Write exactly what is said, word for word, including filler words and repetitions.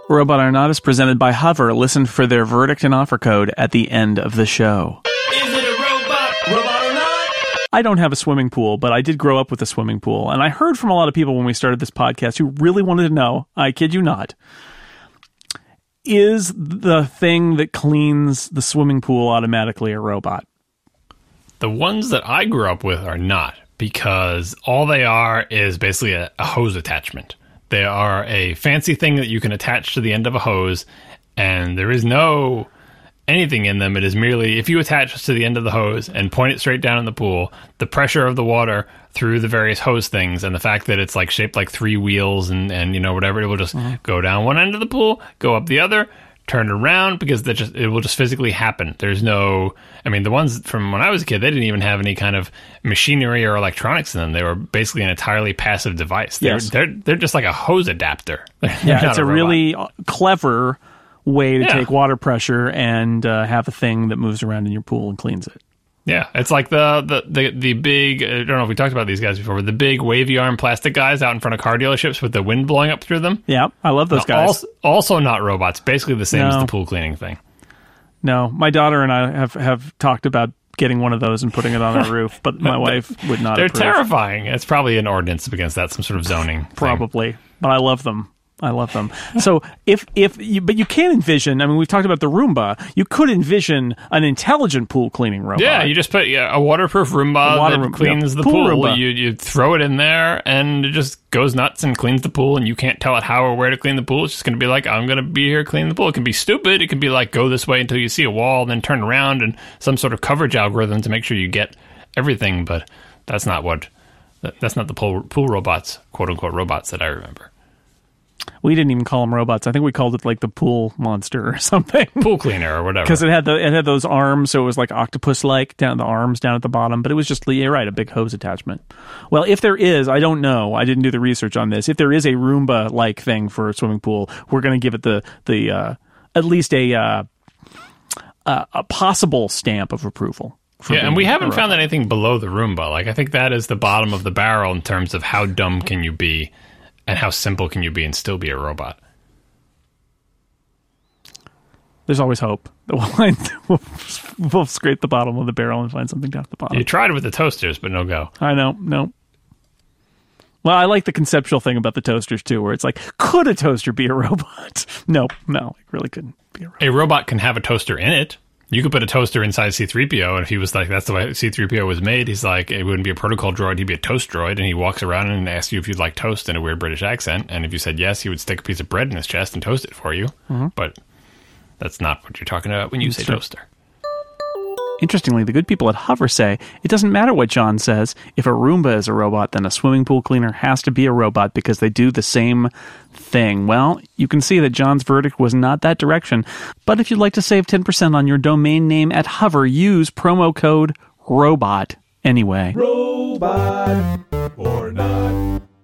Robot or Not is presented by Hover. Listen for their verdict and offer code at the end of the show. Is it a robot? Robot or not? I don't have a swimming pool, but I did grow up with a swimming pool. And I heard from a lot of people when we started this podcast who really wanted to know, I kid you not, is the thing that cleans the swimming pool automatically a robot? The ones that I grew up with are not, because all they are is basically a, a hose attachment. They are a fancy thing that you can attach to the end of a hose, and there is no anything in them. It is merely, if you attach this to the end of the hose and point it straight down in the pool, the pressure of the water through the various hose things, and the fact that it's like shaped like three wheels and, and you know, whatever, it will just mm-hmm. go down one end of the pool, go up the other, turn around, because that just it will just physically happen. There's no, I mean, the ones from when I was a kid, they didn't even have any kind of machinery or electronics in them. They were basically an entirely passive device. They're Yes. they're, they're just like a hose adapter. They're Yeah, not it's a, a robot. really clever way to Yeah. take water pressure and uh, have a thing that moves around in your pool and cleans it. Yeah, it's like the, the, the, the big, I don't know if we talked about these guys before, but the big wavy arm plastic guys out in front of car dealerships with the wind blowing up through them. Yeah, I love those Now, guys. Also, also not robots, basically the same No. as the pool cleaning thing. No, my daughter and I have, have talked about getting one of those and putting it on our roof, but my wife would not They're approve. terrifying. It's probably an ordinance against that, some sort of zoning thing. Probably, but I love them. I love them. So if if you, but you can envision. I mean, we've talked about the Roomba. You could envision an intelligent pool cleaning robot. Yeah, you just put yeah, a waterproof Roomba A water that Room- cleans yeah, the pool pool. Roomba. You you throw it in there, and it just goes nuts and cleans the pool, and you can't tell it how or where to clean the pool. It's just going to be like, I'm going to be here cleaning the pool. It can be stupid. It can be like, go this way until you see a wall, then turn around, and some sort of coverage algorithm to make sure you get everything. But that's not what, that's not the pool, pool robots, quote-unquote robots that I remember. We didn't even call them robots. I think we called it like the pool monster or something. Pool cleaner or whatever. Because it had the it had those arms, so it was like octopus-like down the arms down at the bottom. But it was just, you're right, a big hose attachment. Well, if there is, I don't know. I didn't do the research on this. If there is a Roomba-like thing for a swimming pool, we're going to give it the the uh, at least a uh, uh, a possible stamp of approval. Yeah, and we haven't found that. anything below the Roomba. Like, I think that is the bottom of the barrel in terms of how dumb can you be and how simple can you be and still be a robot. There's always hope that we'll, find, we'll, we'll scrape the bottom of the barrel and find something down at the bottom. You tried with the toasters, but no go. I know, no. Well, I like the conceptual thing about the toasters, too, where it's like, could a toaster be a robot? No, no, it really couldn't be a robot. A robot can have a toaster in it. You could put a toaster inside C three P O, and if he was like, that's the way C three P O was made, he's like, it wouldn't be a protocol droid, he'd be a toast droid, and he walks around and asks you if you'd like toast in a weird British accent, and if you said yes, he would stick a piece of bread in his chest and toast it for you. Mm-hmm. But that's not what you're talking about when you say true. toaster. Interestingly, the good people at Hover say, it doesn't matter what John says. If a Roomba is a robot, then a swimming pool cleaner has to be a robot because they do the same thing. Well, you can see that John's verdict was not that direction. But if you'd like to save ten percent on your domain name at Hover, use promo code ROBOT anyway. Robot or not?